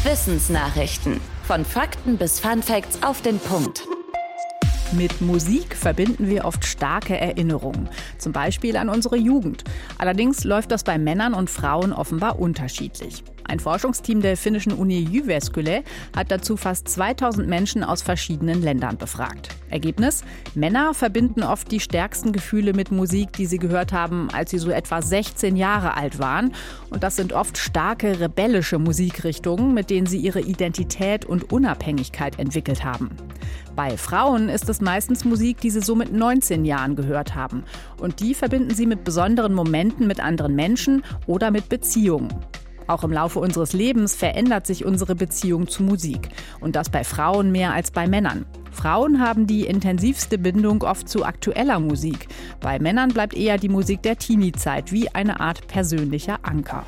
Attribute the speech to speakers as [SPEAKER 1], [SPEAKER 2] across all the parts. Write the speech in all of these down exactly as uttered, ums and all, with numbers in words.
[SPEAKER 1] Wissensnachrichten. Von Fakten bis Funfacts auf den Punkt.
[SPEAKER 2] Mit Musik verbinden wir oft starke Erinnerungen, zum Beispiel an unsere Jugend. Allerdings läuft das bei Männern und Frauen offenbar unterschiedlich. Ein Forschungsteam der finnischen Uni Jyväskylä hat dazu fast zweitausend Menschen aus verschiedenen Ländern befragt. Ergebnis: Männer verbinden oft die stärksten Gefühle mit Musik, die sie gehört haben, als sie so etwa sechzehn Jahre alt waren. Und das sind oft starke, rebellische Musikrichtungen, mit denen sie ihre Identität und Unabhängigkeit entwickelt haben. Bei Frauen ist es meistens Musik, die sie so mit neunzehn Jahren gehört haben. Und die verbinden sie mit besonderen Momenten mit anderen Menschen oder mit Beziehungen. Auch im Laufe unseres Lebens verändert sich unsere Beziehung zu Musik. Und das bei Frauen mehr als bei Männern. Frauen haben die intensivste Bindung oft zu aktueller Musik. Bei Männern bleibt eher die Musik der Teenie-Zeit wie eine Art persönlicher Anker.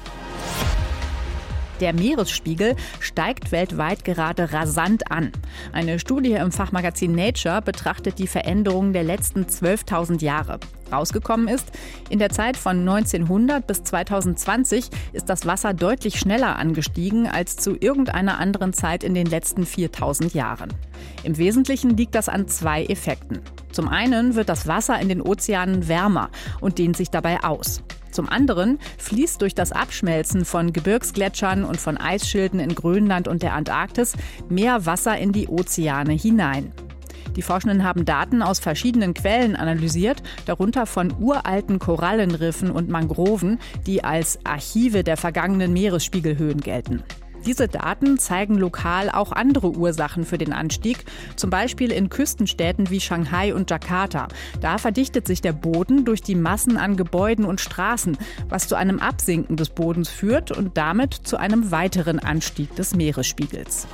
[SPEAKER 2] Der Meeresspiegel steigt weltweit gerade rasant an. Eine Studie im Fachmagazin Nature betrachtet die Veränderungen der letzten zwölftausend Jahre. Rausgekommen ist, in der Zeit von neunzehnhundert bis zweitausendzwanzig ist das Wasser deutlich schneller angestiegen als zu irgendeiner anderen Zeit in den letzten viertausend Jahren. Im Wesentlichen liegt das an zwei Effekten. Zum einen wird das Wasser in den Ozeanen wärmer und dehnt sich dabei aus. Zum anderen fließt durch das Abschmelzen von Gebirgsgletschern und von Eisschilden in Grönland und der Antarktis mehr Wasser in die Ozeane hinein. Die Forschenden haben Daten aus verschiedenen Quellen analysiert, darunter von uralten Korallenriffen und Mangroven, die als Archive der vergangenen Meeresspiegelhöhen gelten. Diese Daten zeigen lokal auch andere Ursachen für den Anstieg, zum Beispiel in Küstenstädten wie Shanghai und Jakarta. Da verdichtet sich der Boden durch die Massen an Gebäuden und Straßen, was zu einem Absinken des Bodens führt und damit zu einem weiteren Anstieg des Meeresspiegels.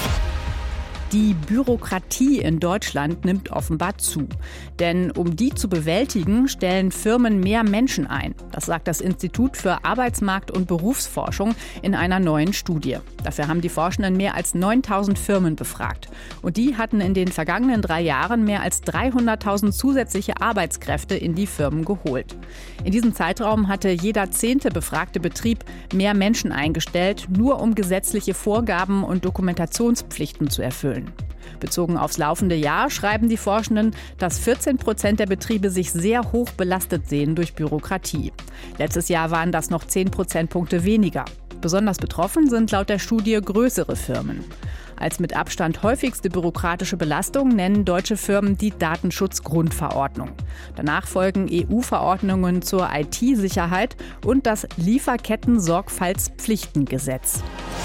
[SPEAKER 2] Die Bürokratie in Deutschland nimmt offenbar zu. Denn um die zu bewältigen, stellen Firmen mehr Menschen ein. Das sagt das Institut für Arbeitsmarkt- und Berufsforschung in einer neuen Studie. Dafür haben die Forschenden mehr als neuntausend Firmen befragt. Und die hatten in den vergangenen drei Jahren mehr als dreihunderttausend zusätzliche Arbeitskräfte in die Firmen geholt. In diesem Zeitraum hatte jeder zehnte befragte Betrieb mehr Menschen eingestellt, nur um gesetzliche Vorgaben und Dokumentationspflichten zu erfüllen. Bezogen aufs laufende Jahr schreiben die Forschenden, dass vierzehn Prozent der Betriebe sich sehr hoch belastet sehen durch Bürokratie. Letztes Jahr waren das noch zehn Prozentpunkte weniger. Besonders betroffen sind laut der Studie größere Firmen. Als mit Abstand häufigste bürokratische Belastung nennen deutsche Firmen die Datenschutzgrundverordnung. Danach folgen E U-Verordnungen zur I T-Sicherheit und das Lieferketten-Sorgfaltspflichtengesetz.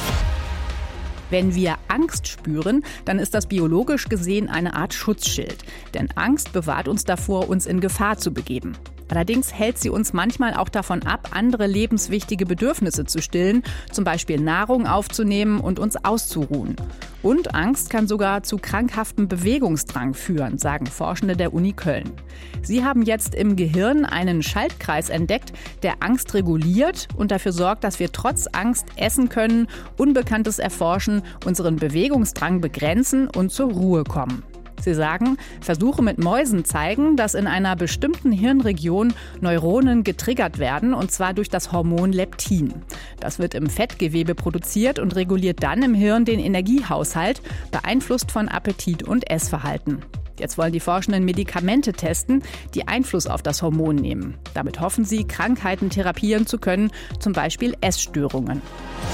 [SPEAKER 2] Wenn wir Angst spüren, dann ist das biologisch gesehen eine Art Schutzschild. Denn Angst bewahrt uns davor, uns in Gefahr zu begeben. Allerdings hält sie uns manchmal auch davon ab, andere lebenswichtige Bedürfnisse zu stillen, zum Beispiel Nahrung aufzunehmen und uns auszuruhen. Und Angst kann sogar zu krankhaftem Bewegungsdrang führen, sagen Forschende der Uni Köln. Sie haben jetzt im Gehirn einen Schaltkreis entdeckt, der Angst reguliert und dafür sorgt, dass wir trotz Angst essen können, Unbekanntes erforschen, unseren Bewegungsdrang begrenzen und zur Ruhe kommen. Sie sagen, Versuche mit Mäusen zeigen, dass in einer bestimmten Hirnregion Neuronen getriggert werden, und zwar durch das Hormon Leptin. Das wird im Fettgewebe produziert und reguliert dann im Hirn den Energiehaushalt, beeinflusst von Appetit und Essverhalten. Jetzt wollen die Forschenden Medikamente testen, die Einfluss auf das Hormon nehmen. Damit hoffen sie, Krankheiten therapieren zu können, zum Beispiel Essstörungen.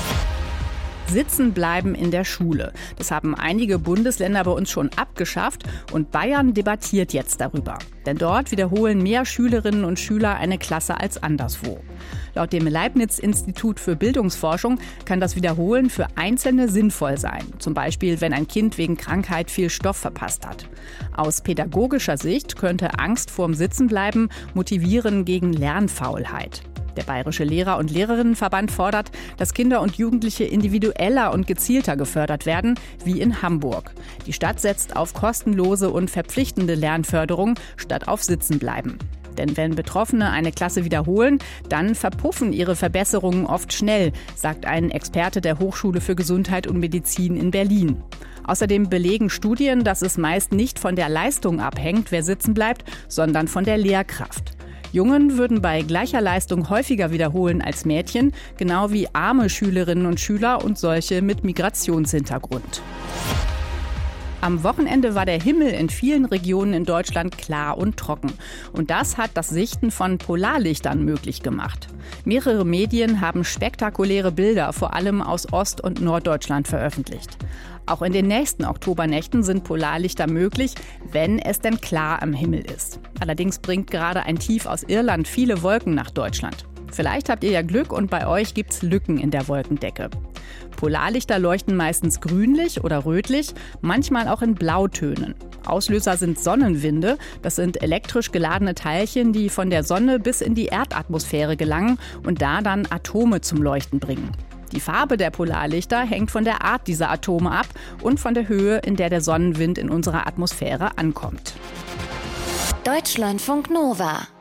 [SPEAKER 2] Sitzen bleiben in der Schule. Das haben einige Bundesländer bei uns schon abgeschafft und Bayern debattiert jetzt darüber. Denn dort wiederholen mehr Schülerinnen und Schüler eine Klasse als anderswo. Laut dem Leibniz-Institut für Bildungsforschung kann das Wiederholen für Einzelne sinnvoll sein. Zum Beispiel, wenn ein Kind wegen Krankheit viel Stoff verpasst hat. Aus pädagogischer Sicht könnte Angst vorm Sitzenbleiben motivieren gegen Lernfaulheit. Der Bayerische Lehrer- und Lehrerinnenverband fordert, dass Kinder und Jugendliche individueller und gezielter gefördert werden, wie in Hamburg. Die Stadt setzt auf kostenlose und verpflichtende Lernförderung statt auf Sitzenbleiben. Denn wenn Betroffene eine Klasse wiederholen, dann verpuffen ihre Verbesserungen oft schnell, sagt ein Experte der Hochschule für Gesundheit und Medizin in Berlin. Außerdem belegen Studien, dass es meist nicht von der Leistung abhängt, wer sitzen bleibt, sondern von der Lehrkraft. Jungen würden bei gleicher Leistung häufiger wiederholen als Mädchen, genau wie arme Schülerinnen und Schüler und solche mit Migrationshintergrund. Am Wochenende war der Himmel in vielen Regionen in Deutschland klar und trocken. Und das hat das Sichten von Polarlichtern möglich gemacht. Mehrere Medien haben spektakuläre Bilder, vor allem aus Ost- und Norddeutschland, veröffentlicht. Auch in den nächsten Oktobernächten sind Polarlichter möglich, wenn es denn klar am Himmel ist. Allerdings bringt gerade ein Tief aus Irland viele Wolken nach Deutschland. Vielleicht habt ihr ja Glück und bei euch gibt's Lücken in der Wolkendecke. Polarlichter leuchten meistens grünlich oder rötlich, manchmal auch in Blautönen. Auslöser sind Sonnenwinde. Das sind elektrisch geladene Teilchen, die von der Sonne bis in die Erdatmosphäre gelangen und da dann Atome zum Leuchten bringen. Die Farbe der Polarlichter hängt von der Art dieser Atome ab und von der Höhe, in der der Sonnenwind in unserer Atmosphäre ankommt.
[SPEAKER 1] Deutschlandfunk Nova